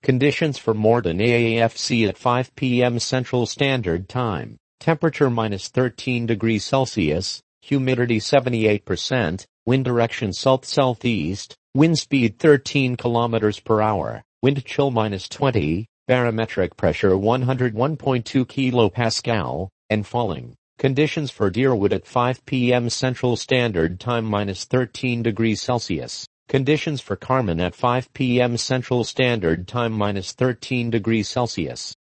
Conditions for Morden AAFC at 5 p.m. Central Standard Time. Temperature minus 13 degrees Celsius, humidity 78%, wind direction south-southeast, wind speed 13 kilometers per hour, wind chill minus 20, barometric pressure 101.2 kilopascal, and falling. Conditions for Deerwood at 5 p.m. Central Standard Time minus 13 degrees Celsius. Conditions for Carman at 5 p.m. Central Standard Time minus 13 degrees Celsius.